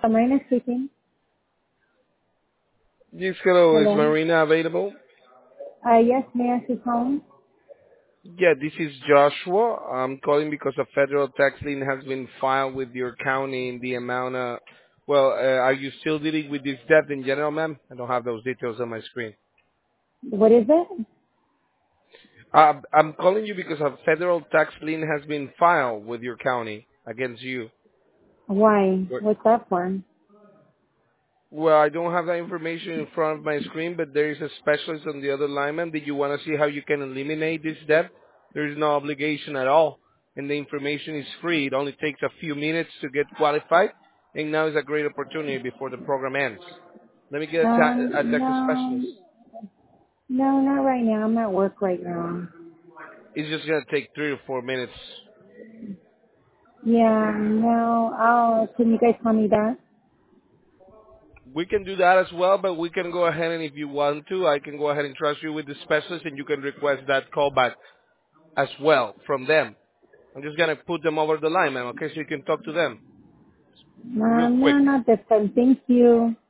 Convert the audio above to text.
Marina speaking. Yes, hello. Is Hello. Marina available? Yes, may I ask who's calling? Yeah, this is Joshua. I'm calling because a federal tax lien has been filed with your county in the amount of, are you still dealing with this debt in general, ma'am? I don't have those details on my screen. What is it? I'm calling you because a federal tax lien has been filed with your county against you. Why? What's that for? Well, I don't have that information in front of my screen, but there is a specialist on the other lineman. Did you want to see how you can eliminate this debt? There is no obligation at all, and the information is free. It only takes a few minutes to get qualified, and now is a great opportunity before the program ends. Let me get a tax No, specialist. not right now. I'm at work right now. It's just going to take 3 or 4 minutes. Yeah, no. Can you guys call me back? We can do that as well, but we can go ahead, and if you want to, I can go ahead and trust you with the specialist, and you can request that callback as well from them. I'm just gonna put them over the line, ma'am, okay? So you can talk to them real No, quick. not this time. Thank you.